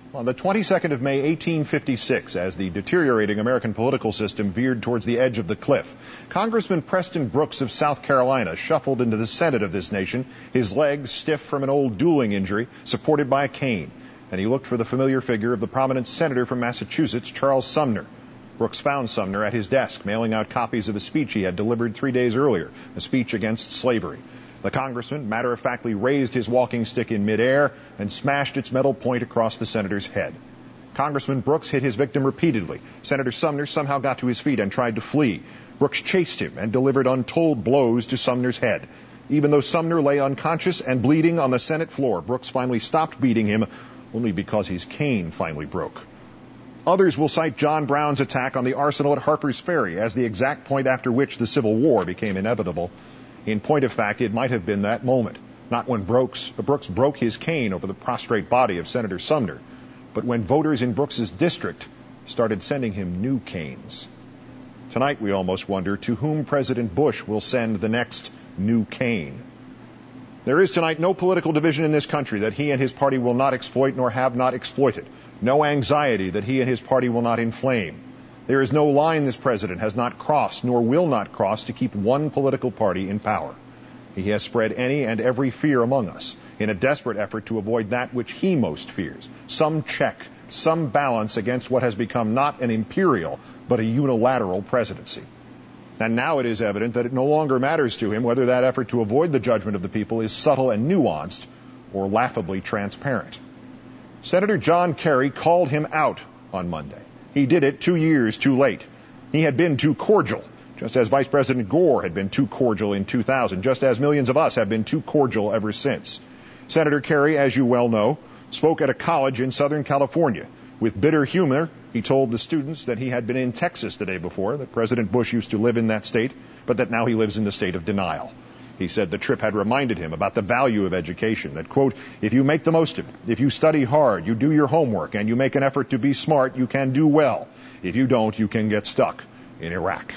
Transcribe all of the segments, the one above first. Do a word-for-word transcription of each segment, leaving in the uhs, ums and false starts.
On the twenty-second of May, eighteen fifty-six, as the deteriorating American political system veered towards the edge of the cliff, Congressman Preston Brooks of South Carolina shuffled into the Senate of this nation, his legs stiff from an old dueling injury, supported by a cane. And he looked for the familiar figure of the prominent senator from Massachusetts, Charles Sumner. Brooks found Sumner at his desk, mailing out copies of a speech he had delivered three days earlier, a speech against slavery. The congressman matter-of-factly raised his walking stick in midair and smashed its metal point across the senator's head. Congressman Brooks hit his victim repeatedly. Senator Sumner somehow got to his feet and tried to flee. Brooks chased him and delivered untold blows to Sumner's head. Even though Sumner lay unconscious and bleeding on the Senate floor, Brooks finally stopped beating him, only because his cane finally broke. Others will cite John Brown's attack on the arsenal at Harper's Ferry as the exact point after which the Civil War became inevitable. In point of fact, it might have been that moment, not when Brooks, Brooks broke his cane over the prostrate body of Senator Sumner, but when voters in Brooks's district started sending him new canes. Tonight, we almost wonder to whom President Bush will send the next new cane. There is tonight no political division in this country that he and his party will not exploit nor have not exploited. No anxiety that he and his party will not inflame. There is no line this president has not crossed nor will not cross to keep one political party in power. He has spread any and every fear among us in a desperate effort to avoid that which he most fears, some check, some balance against what has become not an imperial but a unilateral presidency. And now it is evident that it no longer matters to him whether that effort to avoid the judgment of the people is subtle and nuanced or laughably transparent. Senator John Kerry called him out on Monday. He did it two years too late. He had been too cordial, just as Vice President Gore had been too cordial in two thousand, just as millions of us have been too cordial ever since. Senator Kerry, as you well know, spoke at a college in Southern California. With bitter humor, he told the students that he had been in Texas the day before, that President Bush used to live in that state, but that now he lives in the state of denial. He said the trip had reminded him about the value of education, that, quote, if you make the most of it, if you study hard, you do your homework, and you make an effort to be smart, you can do well. If you don't, you can get stuck in Iraq.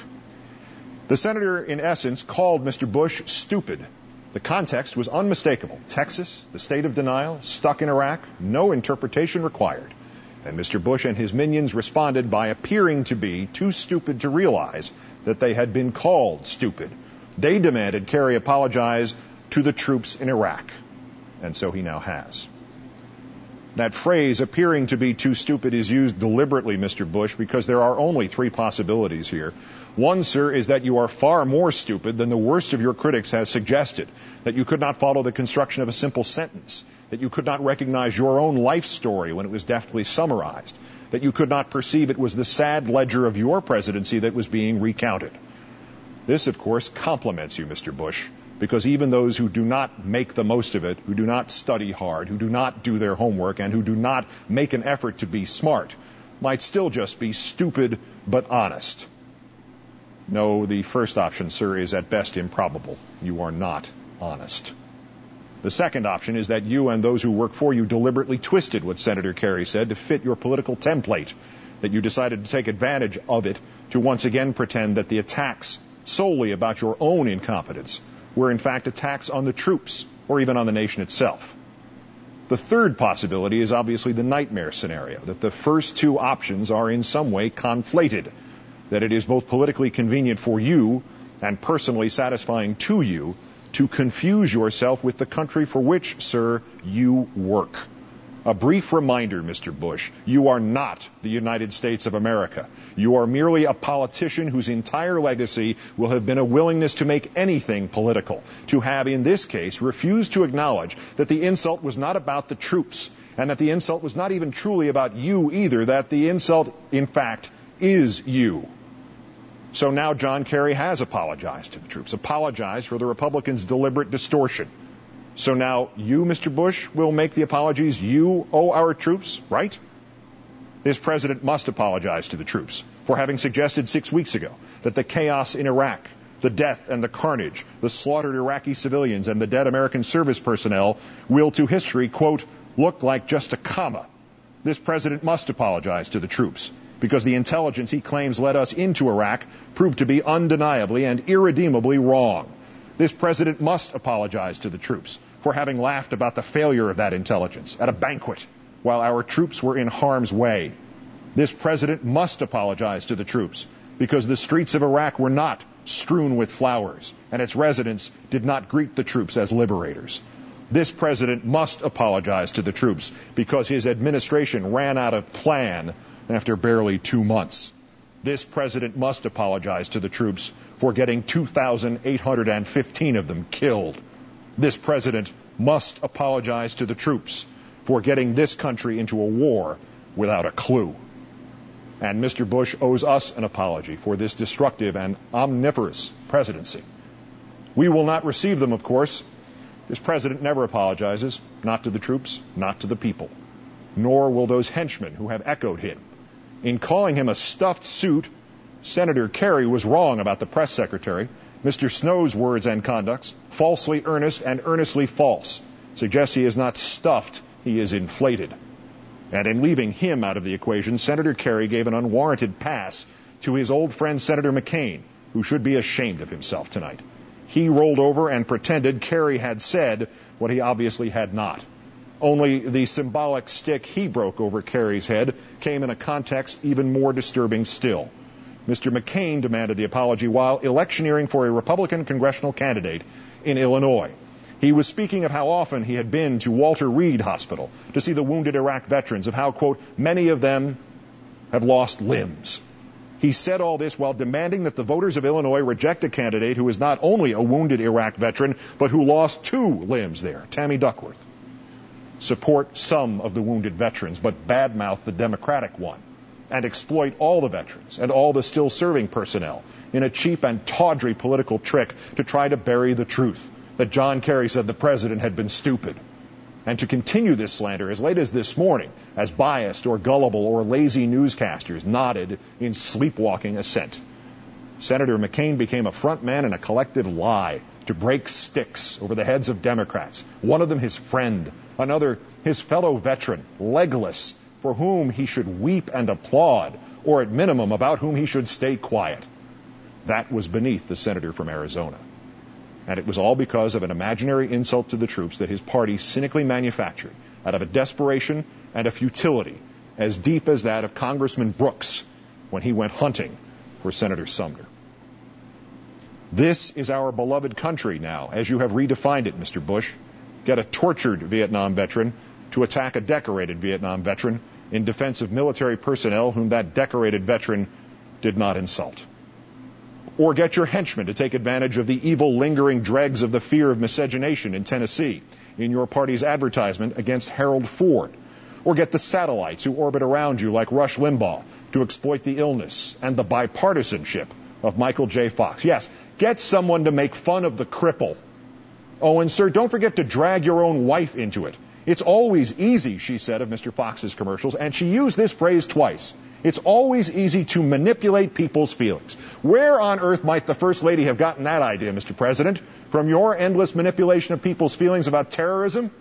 The senator, in essence, called Mister Bush stupid. The context was unmistakable. Texas, the state of denial, stuck in Iraq, no interpretation required. And Mister Bush and his minions responded by appearing to be too stupid to realize that they had been called stupid. They demanded Kerry apologize to the troops in Iraq, and so he now has. That phrase, appearing to be too stupid, is used deliberately, Mister Bush, because there are only three possibilities here. One, sir, is that you are far more stupid than the worst of your critics has suggested, that you could not follow the construction of a simple sentence, that you could not recognize your own life story when it was deftly summarized, that you could not perceive it was the sad ledger of your presidency that was being recounted. This, of course, compliments you, Mister Bush, because even those who do not make the most of it, who do not study hard, who do not do their homework, and who do not make an effort to be smart, might still just be stupid but honest. No, the first option, sir, is at best improbable. You are not honest. The second option is that you and those who work for you deliberately twisted what Senator Kerry said to fit your political template, that you decided to take advantage of it to once again pretend that the attacks solely about your own incompetence were in fact attacks on the troops or even on the nation itself. The third possibility is obviously the nightmare scenario, that the first two options are in some way conflated, that it is both politically convenient for you and personally satisfying to you to confuse yourself with the country for which, sir, you work. A brief reminder, Mister Bush, you are not the United States of America. You are merely a politician whose entire legacy will have been a willingness to make anything political, to have, in this case, refused to acknowledge that the insult was not about the troops, and that the insult was not even truly about you either, that the insult, in fact, is you. So now John Kerry has apologized to the troops, apologized for the Republicans' deliberate distortion. So now you, Mister Bush, will make the apologies you owe our troops, right? This president must apologize to the troops for having suggested six weeks ago that the chaos in Iraq, the death and the carnage, the slaughtered Iraqi civilians and the dead American service personnel will to history, quote, look like just a comma. This president must apologize to the troops because the intelligence he claims led us into Iraq proved to be undeniably and irredeemably wrong. This president must apologize to the troops for having laughed about the failure of that intelligence at a banquet while our troops were in harm's way. This president must apologize to the troops because the streets of Iraq were not strewn with flowers and its residents did not greet the troops as liberators. This president must apologize to the troops because his administration ran out of plan after barely two months. This president must apologize to the troops for getting two thousand eight hundred fifteen of them killed. This president must apologize to the troops for getting this country into a war without a clue. And Mister Bush owes us an apology for this destructive and omnivorous presidency. We will not receive them, of course. This president never apologizes, not to the troops, not to the people, nor will those henchmen who have echoed him. In calling him a stuffed suit, Senator Kerry was wrong about the press secretary. Mister Snow's words and conducts, falsely earnest and earnestly false, suggest he is not stuffed, he is inflated. And in leaving him out of the equation, Senator Kerry gave an unwarranted pass to his old friend Senator McCain, who should be ashamed of himself tonight. He rolled over and pretended Kerry had said what he obviously had not. Only the symbolic stick he broke over Kerry's head came in a context even more disturbing still. Mister McCain demanded the apology while electioneering for a Republican congressional candidate in Illinois. He was speaking of how often he had been to Walter Reed Hospital to see the wounded Iraq veterans, of how, quote, many of them have lost limbs. He said all this while demanding that the voters of Illinois reject a candidate who is not only a wounded Iraq veteran, but who lost two limbs there, Tammy Duckworth. Support some of the wounded veterans, but badmouth the Democratic one, and exploit all the veterans and all the still serving personnel in a cheap and tawdry political trick to try to bury the truth that John Kerry said the president had been stupid, and to continue this slander as late as this morning as biased or gullible or lazy newscasters nodded in sleepwalking assent. Senator McCain became a front man in a collective lie to break sticks over the heads of Democrats, one of them his friend, another his fellow veteran, legless, for whom he should weep and applaud, or at minimum about whom he should stay quiet. That was beneath the senator from Arizona. And it was all because of an imaginary insult to the troops that his party cynically manufactured out of a desperation and a futility as deep as that of Congressman Brooks when he went hunting for Senator Sumner. This is our beloved country now, as you have redefined it, Mister Bush. Get a tortured Vietnam veteran to attack a decorated Vietnam veteran in defense of military personnel whom that decorated veteran did not insult. Or get your henchmen to take advantage of the evil lingering dregs of the fear of miscegenation in Tennessee in your party's advertisement against Harold Ford. Or get the satellites who orbit around you like Rush Limbaugh to exploit the illness and the bipartisanship of Michael J. Fox. Yes, get someone to make fun of the cripple. Oh, and sir, don't forget to drag your own wife into it. It's always easy, she said of Mister Fox's commercials, and she used this phrase twice. It's always easy to manipulate people's feelings. Where on earth might the First Lady have gotten that idea, Mister President? From your endless manipulation of people's feelings about terrorism?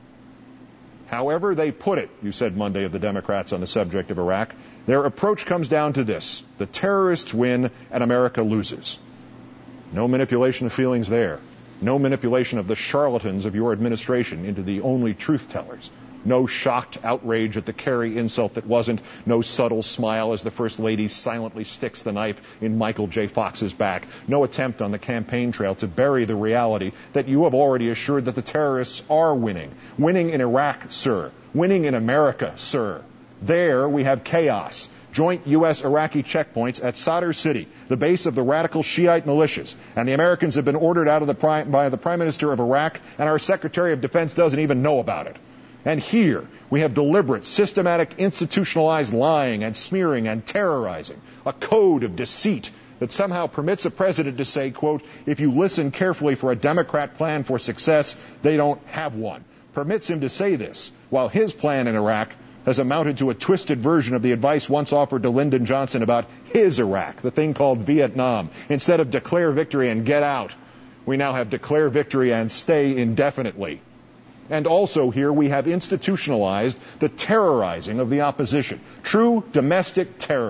However they put it, you said Monday of the Democrats on the subject of Iraq, their approach comes down to this: the terrorists win and America loses. No manipulation of feelings there. No manipulation of the charlatans of your administration into the only truth tellers. No shocked outrage at the Kerry insult that wasn't. No subtle smile as the First Lady silently sticks the knife in Michael J. Fox's back. No attempt on the campaign trail to bury the reality that you have already assured that the terrorists are winning. Winning in Iraq, sir. Winning in America, sir. There we have chaos. Joint U S Iraqi checkpoints at Sadr City, the base of the radical Shiite militias. And the Americans have been ordered out of the prime, by the Prime Minister of Iraq, and our Secretary of Defense doesn't even know about it. And here we have deliberate, systematic, institutionalized lying and smearing and terrorizing, a code of deceit that somehow permits a president to say, quote, if you listen carefully for a Democrat plan for success, they don't have one. Permits him to say this, while his plan in Iraq has amounted to a twisted version of the advice once offered to Lyndon Johnson about his Iraq, the thing called Vietnam. Instead of declare victory and get out, we now have declare victory and stay indefinitely. And also here we have institutionalized the terrorizing of the opposition. True domestic terror.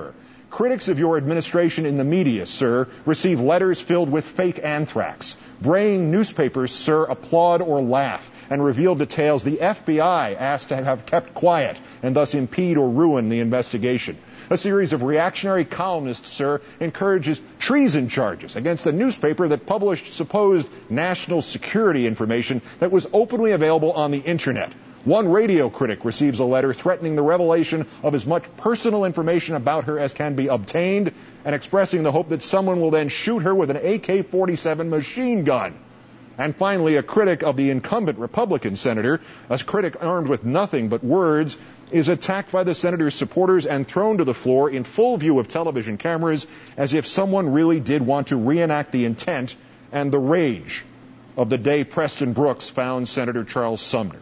Critics of your administration in the media, sir, receive letters filled with fake anthrax. Braying newspapers, sir, applaud or laugh and reveal details the F B I asked to have kept quiet and thus impede or ruin the investigation. A series of reactionary columnists, sir, encourages treason charges against a newspaper that published supposed national security information that was openly available on the Internet. One radio critic receives a letter threatening the revelation of as much personal information about her as can be obtained and expressing the hope that someone will then shoot her with an A K forty-seven machine gun. And finally, a critic of the incumbent Republican senator, a critic armed with nothing but words, is attacked by the senator's supporters and thrown to the floor in full view of television cameras as if someone really did want to reenact the intent and the rage of the day Preston Brooks found Senator Charles Sumner.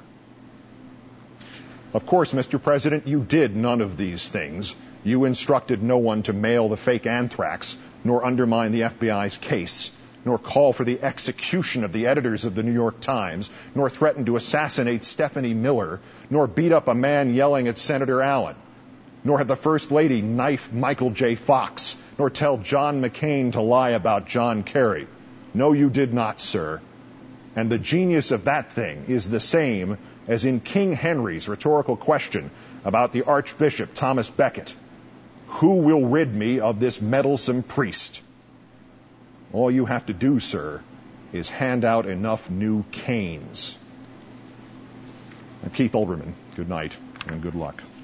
Of course, Mister President, you did none of these things. You instructed no one to mail the fake anthrax, nor undermine the F B I's case, nor call for the execution of the editors of the New York Times, nor threaten to assassinate Stephanie Miller, nor beat up a man yelling at Senator Allen, nor have the First Lady knife Michael J. Fox, nor tell John McCain to lie about John Kerry. No, you did not, sir. And the genius of that thing is the same as in King Henry's rhetorical question about the Archbishop Thomas Becket. Who will rid me of this meddlesome priest? All you have to do, sir, is hand out enough new canes. I'm Keith Olbermann. Good night and good luck.